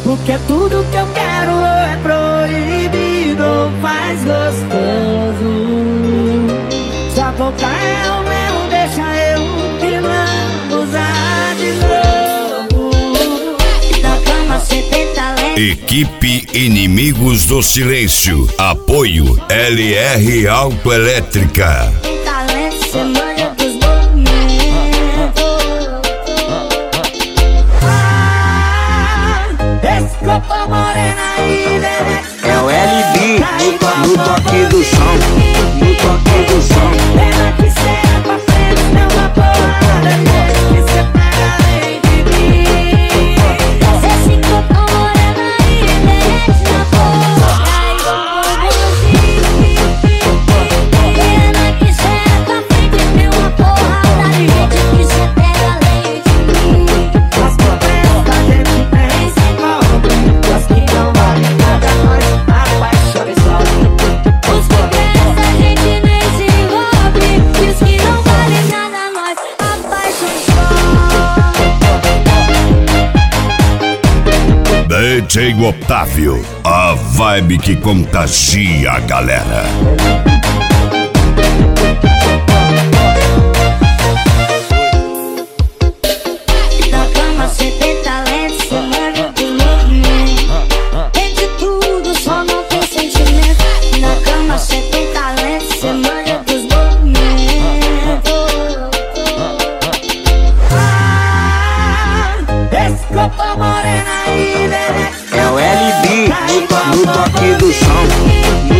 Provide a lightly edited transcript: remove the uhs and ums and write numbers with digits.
Porque tudo que eu quero é proibido, faz gostoso. Só tocar é o meu, deixa eu que não usar de novo. Na cama cê tem talento. Equipe Inimigos do Silêncio. Apoio LR Autoelétrica. Tem talento, cê manja dos movimentos. Esse corpo moreno aí derrete. É o LB no toque do som, no toque do som. Pena que cê é pra frente, deu uma porrada nele, que cê pega além de mim. Esse corpo moreno aí derrete na boca. Pena que cê é pra frente, deu uma porrada nele, que cê pega além de mim. As conversas a gente tem se envolve, as que não valem nada nós apaixona e sobe. Os conversas a gente nem se envolve, e os que não valem nada nós apaixona e sobe. DJ Otávio, a vibe que contagia a galera. Na cama cê tem talento, cê manja do movimento. Tem de tudo, só não tem sentimento. Na cama cê tem talento, cê manja dos movimentos. Esse corpo moreno aí derrete. É o LB no toque do som, no